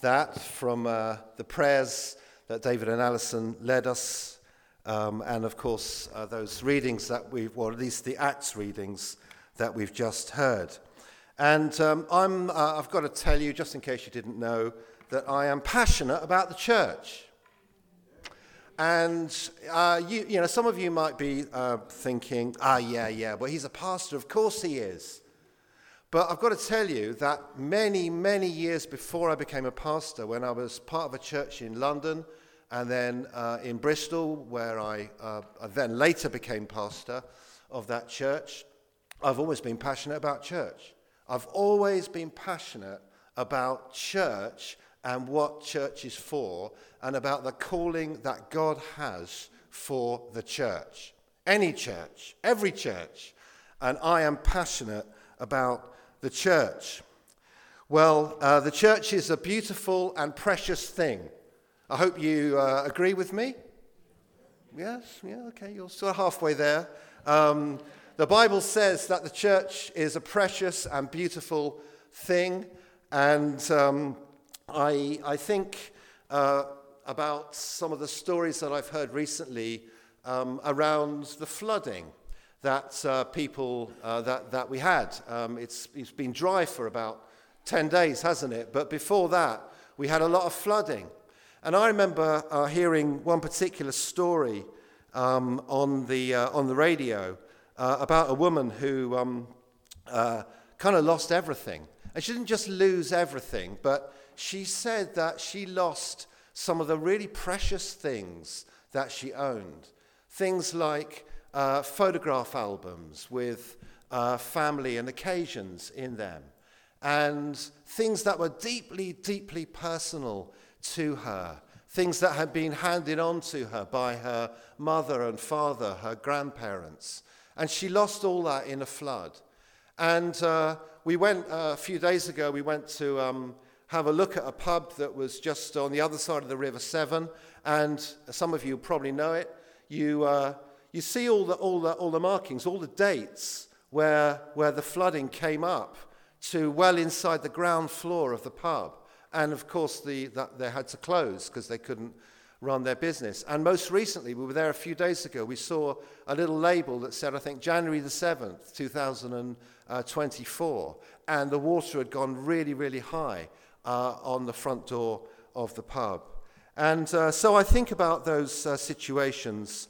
that from the prayers that David and Alison led us, and of course those readings that or at least the Acts readings that we've just heard. And I've got to tell you, just in case you didn't know, that I am passionate about the church. And you know, some of you might be thinking, well, he's a pastor, of course he is. But I've got to tell you that many, many years before I became a pastor, when I was part of a church in London and then in Bristol, where I then later became pastor of that church, I've always been passionate about church. I've always been passionate about church and what church is for, and about the calling that God has for the church. Any church, every church. And I am passionate about the church. Well, the church is a beautiful and precious thing. I hope you agree with me. Yes? Yeah, okay, you're sort of halfway there. The Bible says that the church is a precious and beautiful thing, and I think about some of the stories that I've heard recently around the flooding that people that we had. It's been dry for about 10 days, hasn't it? But before that, we had a lot of flooding. And I remember hearing one particular story on the radio about a woman who kind of lost everything. And she didn't just lose everything, but she said that she lost some of the really precious things that she owned. Things like photograph albums with family and occasions in them. And things that were deeply, deeply personal to her. Things that had been handed on to her by her mother and father, her grandparents. And she lost all that in a flood. And we went, a few days ago, we went to have a look at a pub that was just on the other side of the River Severn. And some of you probably know it. You see all the markings, all the dates where the flooding came up to well inside the ground floor of the pub. And of course, they had to close because they couldn't run their business. And most recently, we were there a few days ago, we saw a little label that said, I think, January the 7th, 2024. And the water had gone really, really high on the front door of the pub. And so I think about those situations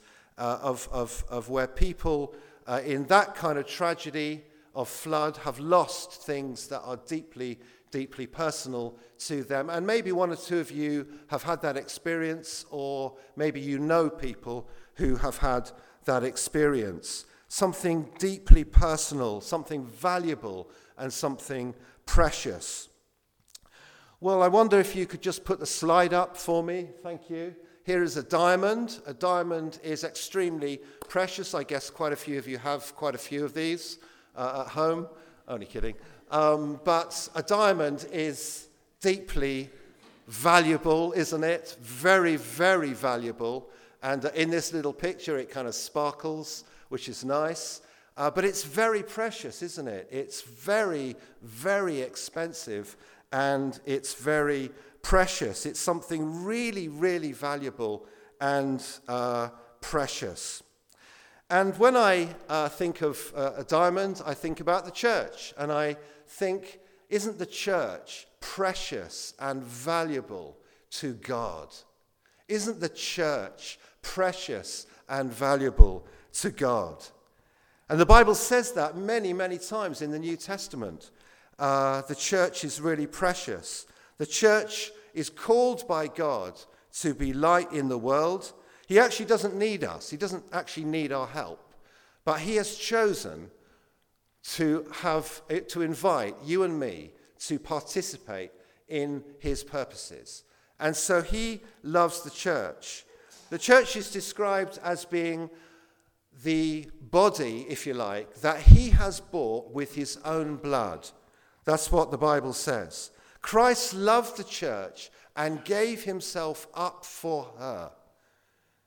of where people in that kind of tragedy of flood have lost things that are deeply, deeply personal to them. And maybe one or two of you have had that experience, or maybe you know people who have had that experience. Something deeply personal, something valuable, and something precious. Well, I wonder if you could just put the slide up for me. Thank you. Here is a diamond. A diamond is extremely precious. I guess quite a few of you have quite a few of these at home. Only kidding. But a diamond is deeply valuable, isn't it? Very, very valuable. And in this little picture, it kind of sparkles, which is nice. But it's very precious, isn't it? It's very, very expensive, and it's very precious. It's something really, really valuable and precious. And when I think of a diamond, I think about the church. And I think, isn't the church precious and valuable to God? Isn't the church precious and valuable to God? And the Bible says that many, many times in the New Testament. The church is really precious. The church is called by God to be light in the world. He actually doesn't need us. He doesn't actually need our help. But he has chosen to invite you and me to participate in his purposes. And so he loves the church. The church is described as being the body, if you like, that he has bought with his own blood. That's what the Bible says. Christ loved the church and gave himself up for her.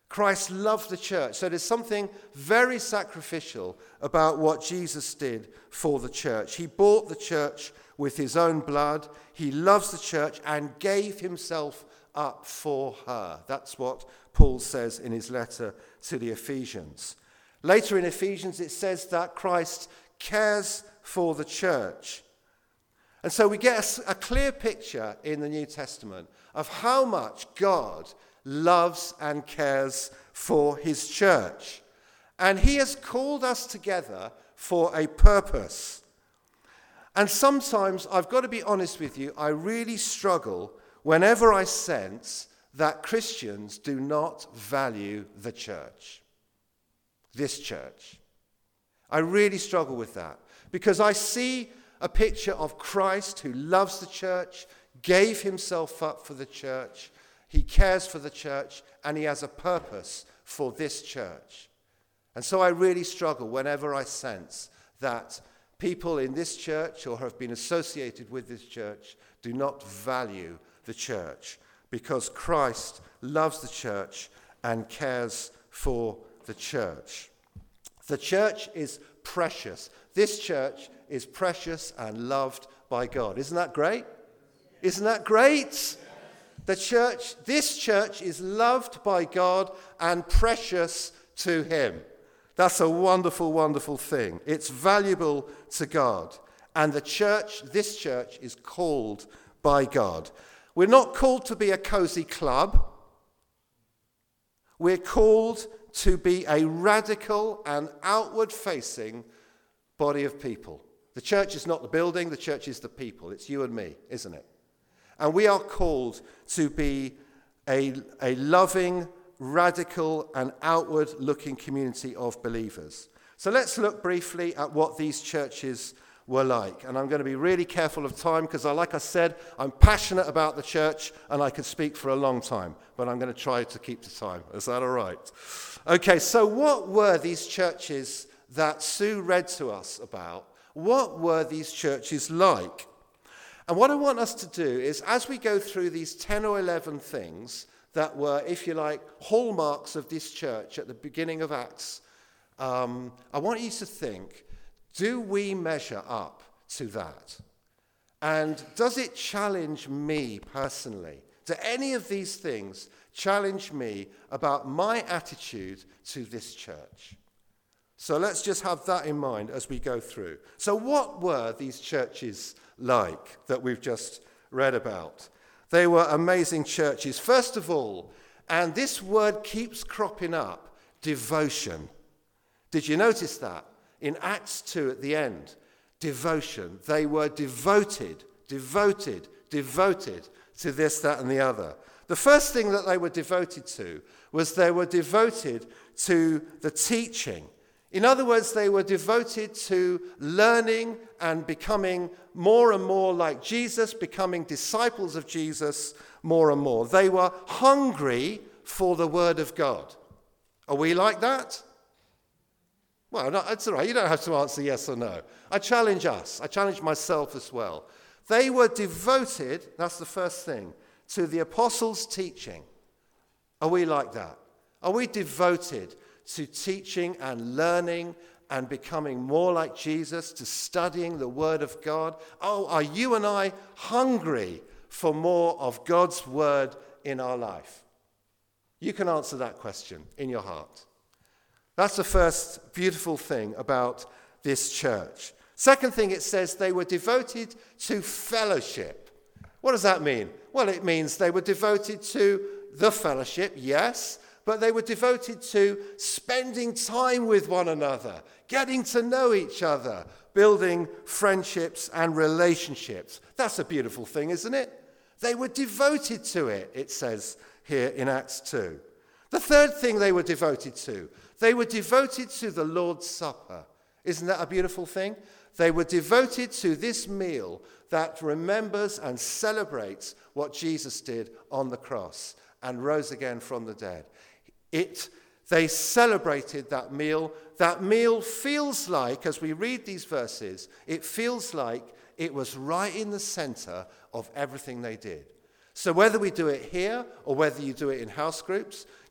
Christ loved the church. So there's something very sacrificial about what Jesus did for the church. He bought the church with his own blood. He loves the church and gave himself up for her. That's what Paul says in his letter to the Ephesians. Later in Ephesians, it says that Christ cares for the church. And so we get a clear picture in the New Testament of how much God loves and cares for his church. And he has called us together for a purpose. And sometimes, I've got to be honest with you, I really struggle whenever I sense that Christians do not value the church. This church. I really struggle with that because I see a picture of Christ who loves the church, gave himself up for the church, he cares for the church, and he has a purpose for this church. And so I really struggle whenever I sense that people in this church or have been associated with this church do not value the church because Christ loves the church and cares for the church. The church is precious. This church is precious and loved by God. Isn't that great? Isn't that great? This church is loved by God and precious to him. That's a wonderful, wonderful thing. It's valuable to God. And this church is called by God. We're not called to be a cozy club. We're called to be a radical and outward-facing body of people. The church is not the building, the church is the people. It's you and me, isn't it? And we are called to be a loving, radical, and outward-looking community of believers. So let's look briefly at what these churches were like. And I'm going to be really careful of time because, like I said, I'm passionate about the church and I could speak for a long time. But I'm going to try to keep the time. Is that all right? Okay, so what were these churches that Sue read to us about? What were these churches like? And what I want us to do is, as we go through these 10 or 11 things that were, if you like, hallmarks of this church at the beginning of Acts, I want you to think, do we measure up to that? And does it challenge me personally? Do any of these things challenge me about my attitude to this church? So let's just have that in mind as we go through. So what were these churches like that we've just read about? They were amazing churches. First of all, and this word keeps cropping up, devotion. Did you notice that? In Acts 2 at the end, devotion. They were devoted to this, that, and the other. The first thing that they were devoted to was they were devoted to the teaching. In other words, they were devoted to learning and becoming more and more like Jesus, becoming disciples of Jesus more and more. They were hungry for the word of God. Are we like that? Well, no, it's all right. You don't have to answer yes or no. I challenge us. I challenge myself as well. They were devoted, that's the first thing, to the apostles' teaching. Are we like that? Are we devoted to teaching and learning and becoming more like Jesus, to studying the Word of God? Oh, are you and I hungry for more of God's Word in our life? You can answer that question in your heart. That's the first beautiful thing about this church. Second thing, it says they were devoted to fellowship. What does that mean? Well, it means they were devoted to the fellowship, yes, but they were devoted to spending time with one another, getting to know each other, building friendships and relationships. That's a beautiful thing, isn't it? They were devoted to it, it says here in Acts 2. The third thing they were devoted to, they were devoted to the Lord's Supper. Isn't that a beautiful thing? They were devoted to this meal that remembers and celebrates what Jesus did on the cross and rose again from the dead. They celebrated that meal. That meal feels like, as we read these verses, it feels like it was right in the center of everything they did. So whether we do it here or whether you do it in house groups,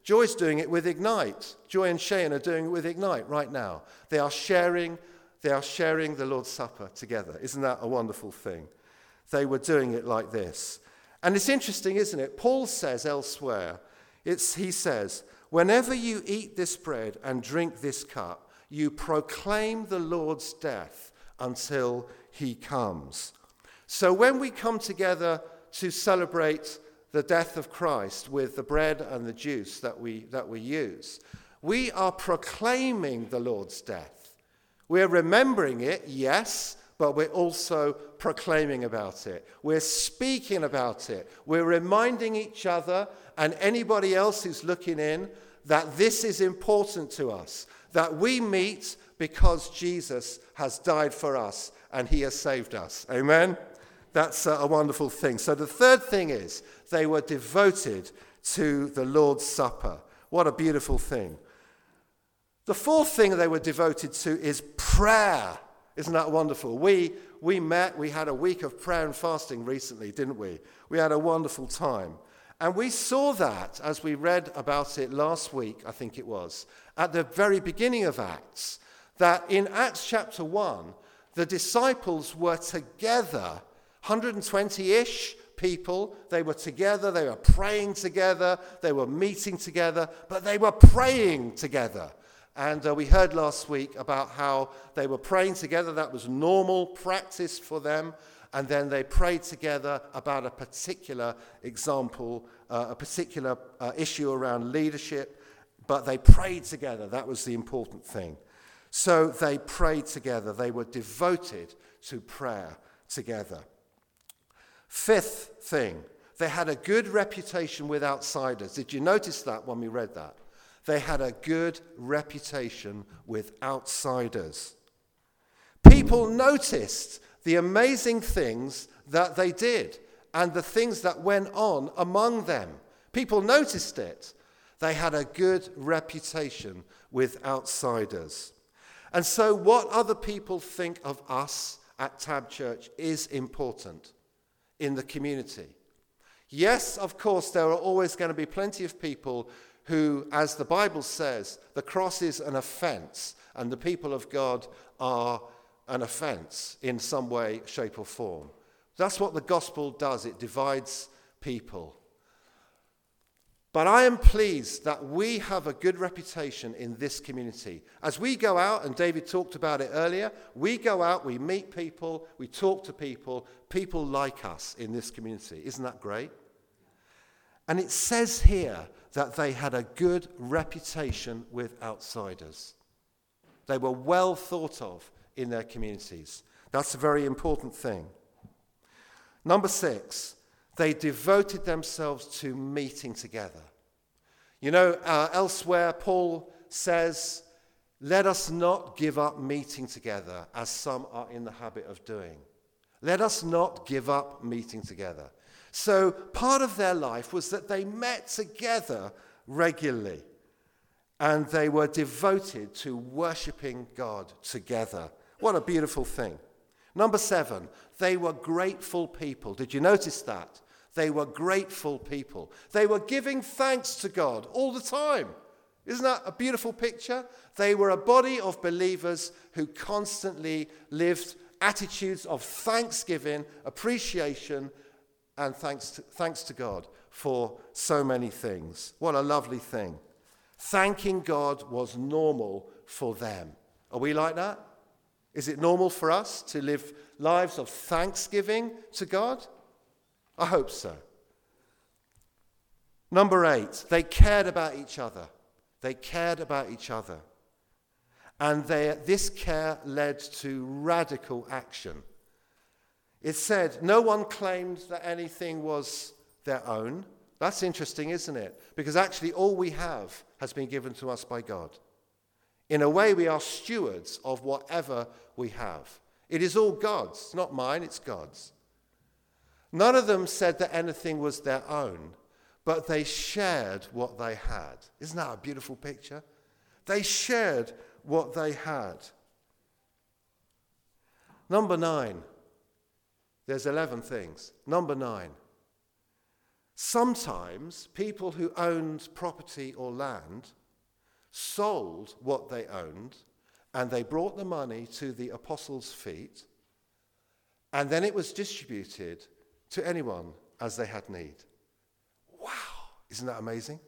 Joy's doing it with Ignite. Joy and Shane are doing it with Ignite right now. They are sharing the Lord's Supper together. Isn't that a wonderful thing? They were doing it like this. And it's interesting, isn't it? Paul says elsewhere, he says, whenever you eat this bread and drink this cup, you proclaim the Lord's death until he comes. So when we come together to celebrate the death of Christ with the bread and the juice that we use, we are proclaiming the Lord's death. We're remembering it, yes, but we're also proclaiming about it. We're speaking about it. We're reminding each other and anybody else who's looking in that this is important to us, that we meet because Jesus has died for us and he has saved us. Amen? That's a wonderful thing. So the third thing is they were devoted to the Lord's Supper. What a beautiful thing. The fourth thing they were devoted to is prayer. Isn't that wonderful? We met, we had a week of prayer and fasting recently, didn't we? We had a wonderful time. And we saw that as we read about it last week, I think it was, at the very beginning of Acts, that in Acts chapter 1, the disciples were together, 120-ish people. They were together, they were praying together, they were meeting together, but they were praying together. And we heard last week about how they were praying together. That was normal practice for them. And then they prayed together about a particular example, a particular issue around leadership. But they prayed together. That was the important thing. So they prayed together. They were devoted to prayer together. Fifth thing, they had a good reputation with outsiders. Did you notice that when we read that? They had a good reputation with outsiders. People noticed the amazing things that they did and the things that went on among them. People noticed it. They had a good reputation with outsiders. And so what other people think of us at Tab Church is important in the community. Yes, of course, there are always going to be plenty of people who, as the Bible says, the cross is an offense, and the people of God are an offense in some way, shape, or form. That's what the gospel does. It divides people. But I am pleased that we have a good reputation in this community. As we go out, and David talked about it earlier, we go out, we meet people, we talk to people, people like us in this community. Isn't that great? And it says here that they had a good reputation with outsiders. They were well thought of in their communities. That's a very important thing. Number 6, they devoted themselves to meeting together. You know, elsewhere, Paul says, let us not give up meeting together as some are in the habit of doing. Let us not give up meeting together. So part of their life was that they met together regularly and they were devoted to worshiping God together. What a beautiful thing. Number 7, they were grateful people. Did you notice that? They were grateful people. They were giving thanks to God all the time. Isn't that a beautiful picture? They were a body of believers who constantly lived attitudes of thanksgiving, appreciation, and thanks to God for so many things. What a lovely thing. Thanking God was normal for them. Are we like that? Is it normal for us to live lives of thanksgiving to God? I hope so. Number 8, they cared about each other. They cared about each other. And this care led to radical action. It said, no one claimed that anything was their own. That's interesting, isn't it? Because actually all we have has been given to us by God. In a way, we are stewards of whatever we have. It is all God's. It's not mine, it's God's. None of them said that anything was their own, but they shared what they had. Isn't that a beautiful picture? They shared what they had. Number 9. There's 11 things. Number 9. sometimes people who owned property or land sold what they owned, and they brought the money to the apostles' feet, and then it was distributed to anyone as they had need. Wow, isn't that amazing?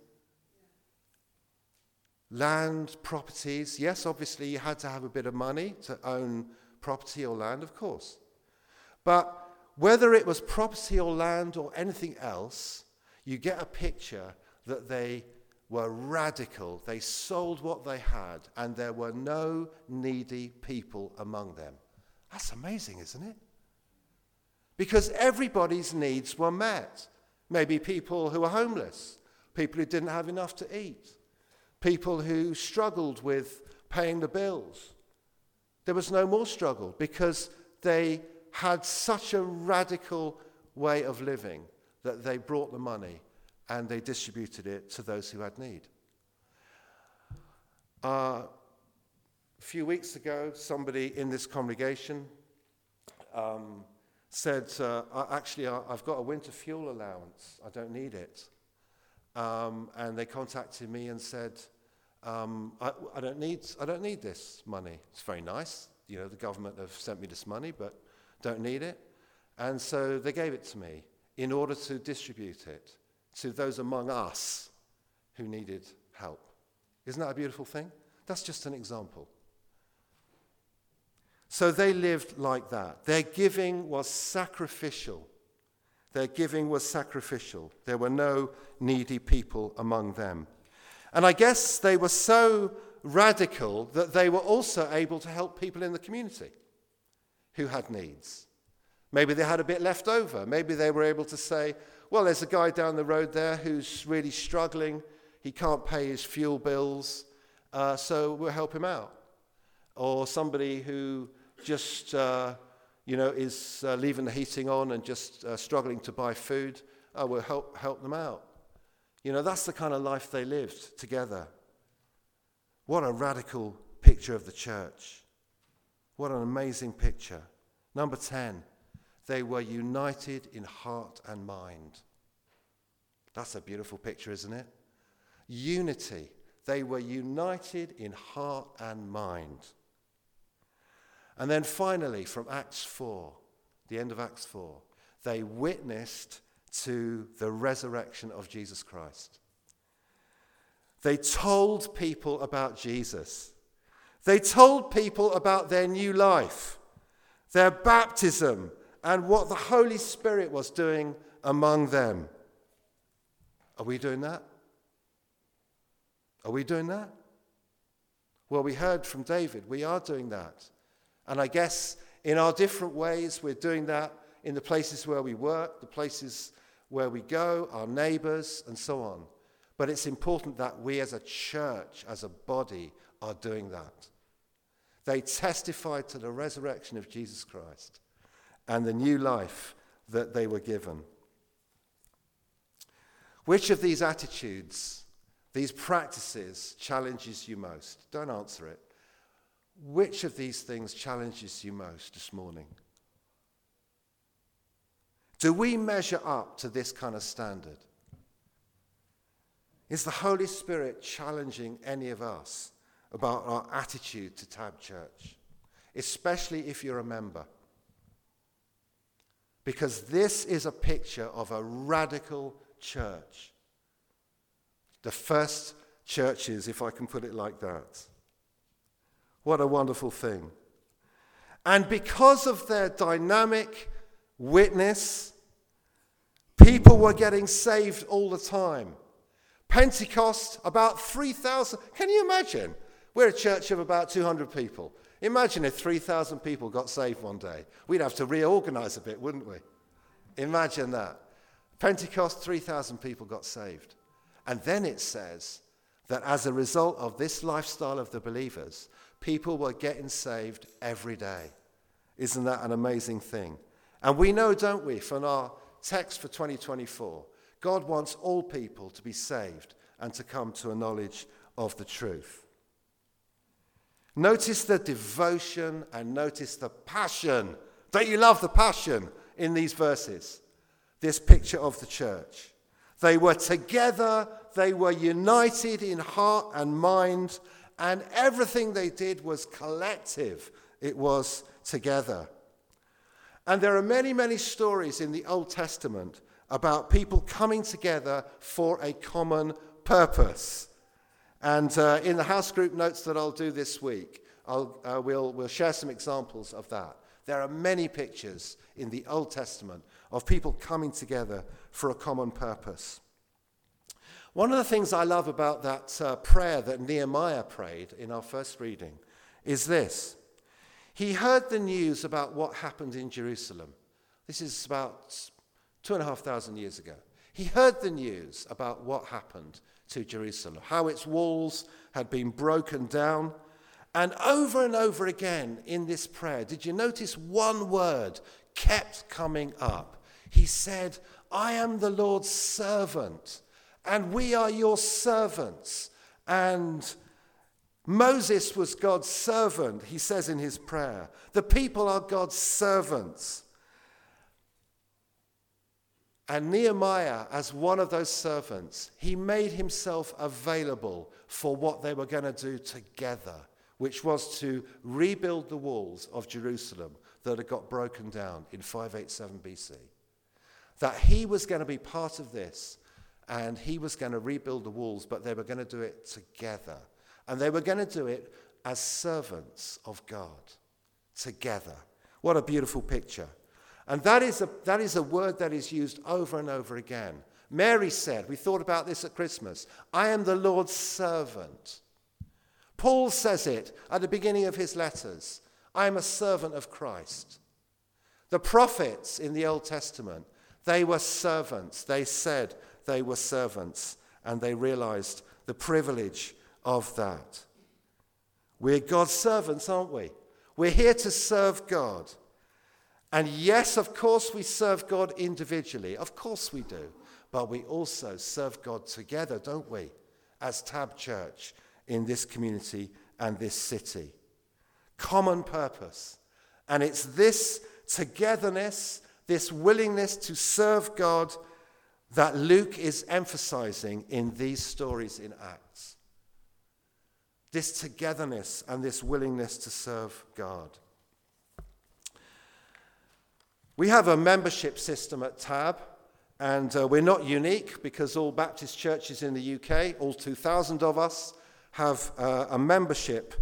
Land, properties, yes, obviously you had to have a bit of money to own property or land, of course. But whether it was property or land or anything else, you get a picture that they were radical. They sold what they had, and there were no needy people among them. That's amazing, isn't it? Because everybody's needs were met. Maybe people who were homeless, people who didn't have enough to eat, people who struggled with paying the bills. There was no more struggle because they had such a radical way of living that they brought the money and they distributed it to those who had need. A few weeks ago, somebody in this congregation said, I've got a winter fuel allowance. I don't need it. And they contacted me and said, I don't need this money. It's very nice. You know, the government have sent me this money, but don't need it. And so they gave it to me in order to distribute it to those among us who needed help. Isn't that a beautiful thing? That's just an example. So they lived like that. Their giving was sacrificial. Their giving was sacrificial. There were no needy people among them. And I guess they were so radical that they were also able to help people in the community who had needs. Maybe they had a bit left over. Maybe they were able to say, well, there's a guy down the road there who's really struggling. He can't pay his fuel bills, so we'll help him out. Or somebody who just, is leaving the heating on and just struggling to buy food, we'll help them out. You know, that's the kind of life they lived together. What a radical picture of the church. What an amazing picture. Number 10, they were united in heart and mind. That's a beautiful picture, isn't it? Unity. They were united in heart and mind. And then finally, from Acts 4, the end of Acts 4, they witnessed to the resurrection of Jesus Christ. They told people about Jesus. They told people about their new life, their baptism, and what the Holy Spirit was doing among them. Are we doing that? Are we doing that? Well, we heard from David. We are doing that. And I guess in our different ways, we're doing that in the places where we work, the places where we go, our neighbors, and so on. But it's important that we as a church, as a body, are doing that. They testified to the resurrection of Jesus Christ and the new life that they were given. Which of these attitudes, these practices, challenges you most? Don't answer it. Which of these things challenges you most this morning? Do we measure up to this kind of standard? Is the Holy Spirit challenging any of us about our attitude to Tab Church? Especially if you're a member. Because this is a picture of a radical church. The first churches, if I can put it like that. What a wonderful thing. And because of their dynamic witness, people were getting saved all the time. Pentecost, about 3,000. Can you imagine? We're a church of about 200 people. Imagine if 3,000 people got saved one day. We'd have to reorganize a bit, wouldn't we? Imagine that. Pentecost, 3,000 people got saved. And then it says that as a result of this lifestyle of the believers, people were getting saved every day. Isn't that an amazing thing? And we know, don't we, from our text for 2024, God wants all people to be saved and to come to a knowledge of the truth. Notice the devotion and notice the passion. Don't you love the passion in these verses? This picture of the church. They were together, they were united in heart and mind, and everything they did was collective. It was together. And there are many, many stories in the Old Testament about people coming together for a common purpose. And in the house group notes that I'll do this week, we'll share some examples of that. There are many pictures in the Old Testament of people coming together for a common purpose. One of the things I love about that prayer that Nehemiah prayed in our first reading is this. He heard the news about what happened in Jerusalem. This is about 2,500 years ago. He heard the news about what happened to Jerusalem, how its walls had been broken down. And over again in this prayer, did you notice one word kept coming up? He said, I am the Lord's servant, and we are your servants. And Moses was God's servant, he says in his prayer. The people are God's servants. And Nehemiah, as one of those servants, he made himself available for what they were going to do together, which was to rebuild the walls of Jerusalem that had got broken down in 587 BC. That he was going to be part of this, and he was going to rebuild the walls, but they were going to do it together. And they were going to do it as servants of God, together. What a beautiful picture. And that is a word that is used over and over again. Mary said, we thought about this at Christmas, I am the Lord's servant. Paul says it at the beginning of his letters, I am a servant of Christ. The prophets in the Old Testament, they were servants. They said they were servants, and they realized the privilege of that. We're God's servants, aren't we? We're here to serve God. And yes, of course, we serve God individually. Of course we do. But we also serve God together, don't we? As Tab Church in this community and this city. Common purpose. And it's this togetherness, this willingness to serve God that Luke is emphasizing in these stories in Acts. This togetherness and this willingness to serve God. We have a membership system at Tab, and we're not unique because all Baptist churches in the UK, all 2,000 of us, have a membership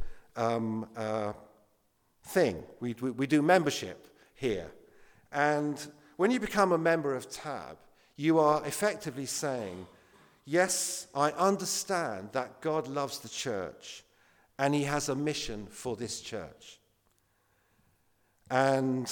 thing. We do membership here. And when you become a member of Tab, you are effectively saying, yes, I understand that God loves the church and he has a mission for this church. And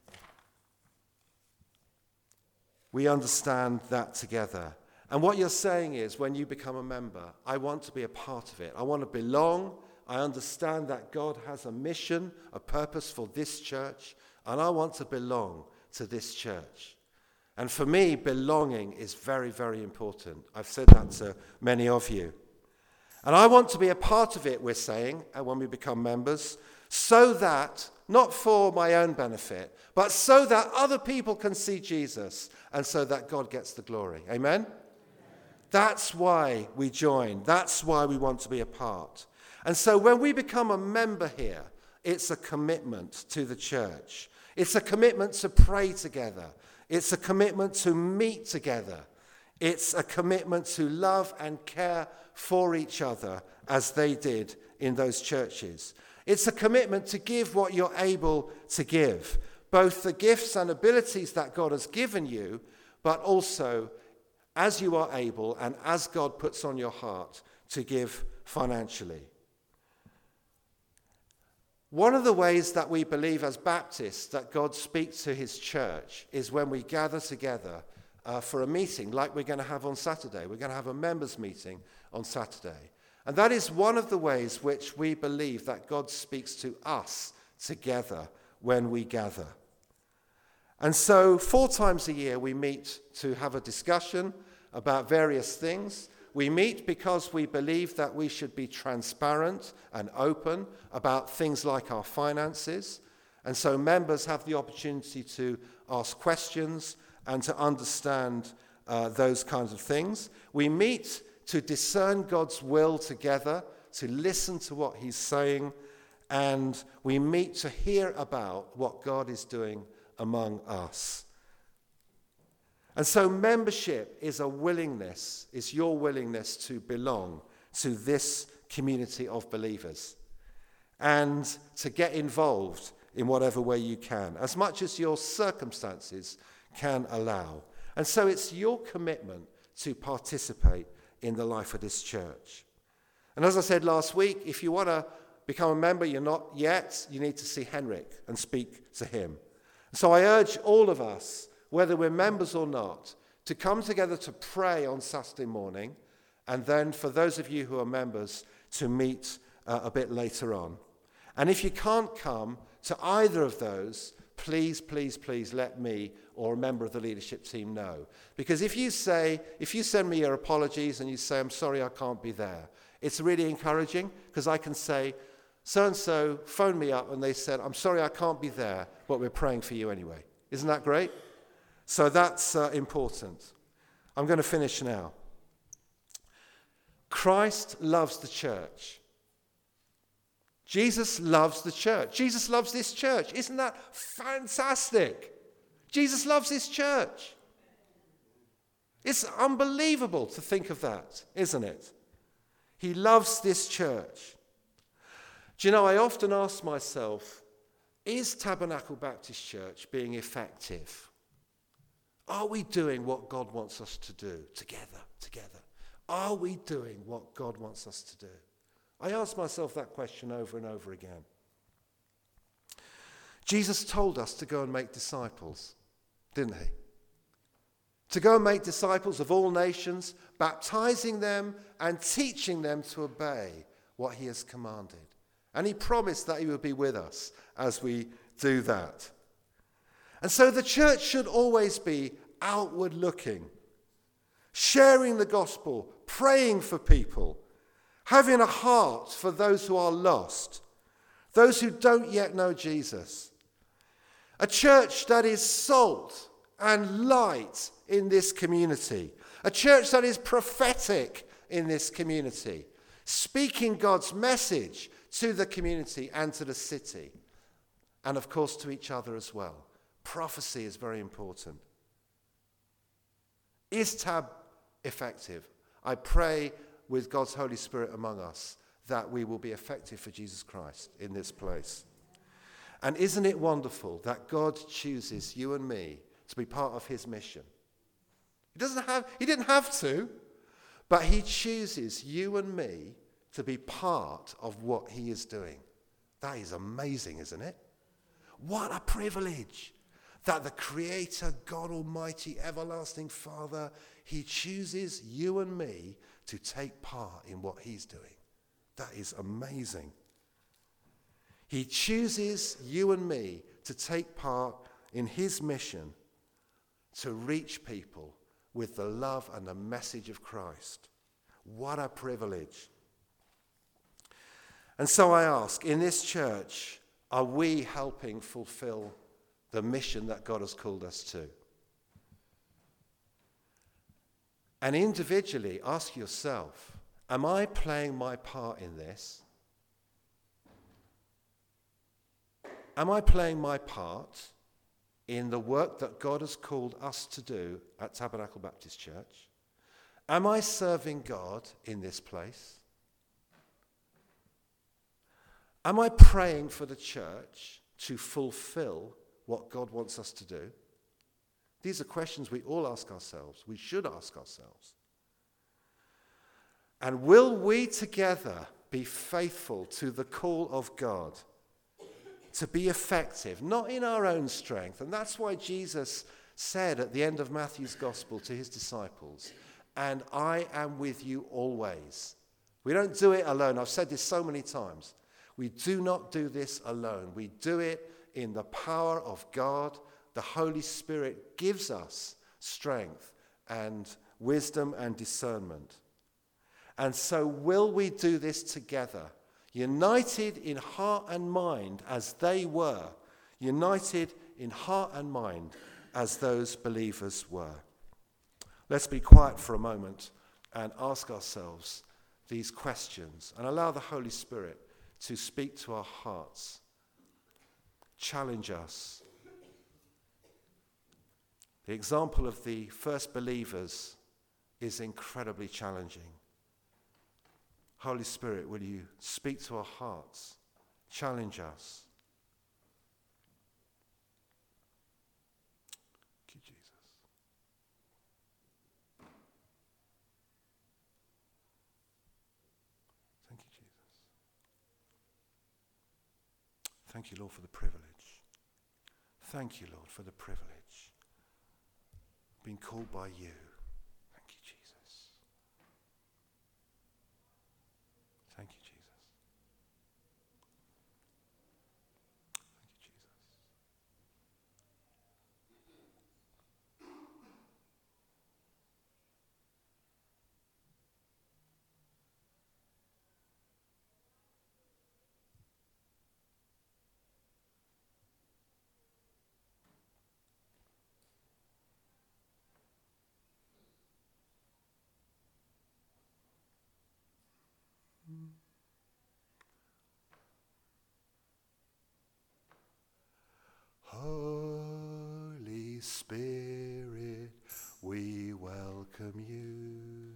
we understand that together. And what you're saying is, when you become a member, I want to be a part of it. I want to belong. I understand that God has a mission, a purpose for this church, and I want to belong to this church. And for me, belonging is very, very important. I've said that to many of you. And I want to be a part of it, we're saying, when we become members, so that, not for my own benefit, but so that other people can see Jesus and so that God gets the glory. Amen? That's why we join. That's why we want to be a part. And so when we become a member here, it's a commitment to the church. It's a commitment to pray together. It's a commitment to meet together. It's a commitment to love and care for each other as they did in those churches. It's a commitment to give what you're able to give, both the gifts and abilities that God has given you, but also as you are able and as God puts on your heart to give financially. One of the ways that we believe as Baptists that God speaks to his church is when we gather together for a meeting like we're going to have on Saturday. We're going to have a members meeting on Saturday. And that is one of the ways which we believe that God speaks to us together when we gather. And so 4 times a year we meet to have a discussion about various things. We meet because we believe that we should be transparent and open about things like our finances. And so members have the opportunity to ask questions and to understand those kinds of things. We meet to discern God's will together, to listen to what he's saying, and we meet to hear about what God is doing among us. And so membership is a willingness, is your willingness to belong to this community of believers and to get involved in whatever way you can, as much as your circumstances can allow. And so it's your commitment to participate in the life of this church. And as I said last week, if you want to become a member, you're not yet, you need to see Henrik and speak to him. So I urge all of us, whether we're members or not, to come together to pray on Saturday morning, and then for those of you who are members, to meet a bit later on. And if you can't come to either of those, please, please, please let me or a member of the leadership team know. Because if you send me your apologies and you say, I'm sorry I can't be there, it's really encouraging, because I can say, so-and-so phoned me up and they said, I'm sorry I can't be there, but we're praying for you anyway. Isn't that great? So that's important. I'm going to finish now. Christ loves the church. Jesus loves the church. Jesus loves this church. Isn't that fantastic? Jesus loves this church. It's unbelievable to think of that, isn't it? He loves this church. Do you know, I often ask myself, is Tabernacle Baptist Church being effective? Are we doing what God wants us to do together? Are we doing what God wants us to do? I ask myself that question over and over again. Jesus told us to go and make disciples, didn't he? To go and make disciples of all nations, baptizing them and teaching them to obey what he has commanded. And he promised that he would be with us as we do that. And so the church should always be outward looking, sharing the gospel, praying for people, having a heart for those who are lost, those who don't yet know Jesus. A church that is salt and light in this community. A church that is prophetic in this community, speaking God's message to the community and to the city, and of course to each other as well. Prophecy is very important. Is Tab effective? I pray with God's Holy Spirit among us that we will be effective for Jesus Christ in this place. And isn't it wonderful that God chooses you and me to be part of his mission? He didn't have to, but he chooses you and me to be part of what he is doing. That is amazing, isn't it? What a privilege that the Creator, God Almighty, everlasting Father, he chooses you and me to take part in what he's doing. That is amazing. He chooses you and me to take part in his mission to reach people with the love and the message of Christ. What a privilege. And so I ask, in this church, are we helping fulfill the mission that God has called us to? And individually, ask yourself, am I playing my part in this? Am I playing my part in the work that God has called us to do at Tabernacle Baptist Church? Am I serving God in this place? Am I praying for the church to fulfill what God wants us to do? These are questions we all ask ourselves. We should ask ourselves. And will we together be faithful to the call of God to be effective, not in our own strength? And that's why Jesus said at the end of Matthew's gospel to his disciples, and I am with you always. We don't do it alone. I've said this so many times. We do not do this alone. We do it in the power of God. The Holy Spirit gives us strength and wisdom and discernment. And so will we do this together, united in heart and mind as they were, united in heart and mind as those believers were? Let's be quiet for a moment and ask ourselves these questions and allow the Holy Spirit to speak to our hearts, challenge us. The example of the first believers is incredibly challenging. Holy Spirit, will you speak to our hearts, challenge us? Thank you, Jesus. Thank you, Jesus. Thank you, Lord, for the privilege. Thank you, Lord, for the privilege. Being called by you. Thank you, Jesus. Thank you, Jesus. Thank you, Jesus. Holy Spirit, we welcome you.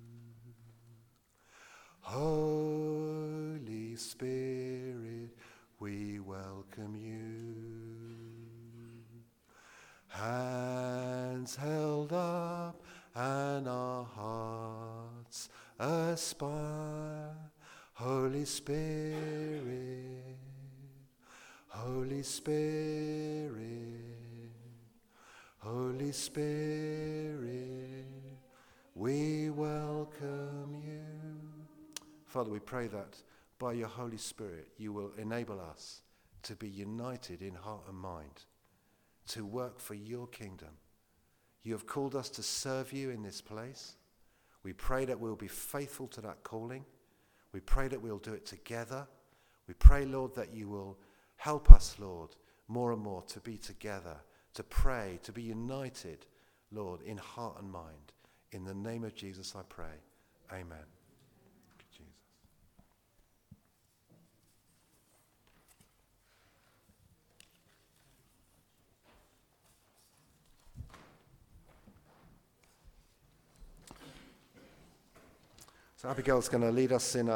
Holy Spirit, we welcome you. Hands held up and our hearts aspire. Holy Spirit, Holy Spirit, Holy Spirit, we welcome you. Father, we pray that by your Holy Spirit you will enable us to be united in heart and mind, to work for your kingdom. You have called us to serve you in this place. We pray that we'll be faithful to that calling. We pray that we'll do it together. We pray, Lord, that you will help us, Lord, more and more to be together, to pray, to be united, Lord, in heart and mind. In the name of Jesus, I pray. Amen. Thank you, Jesus. So Abigail's going to lead us in a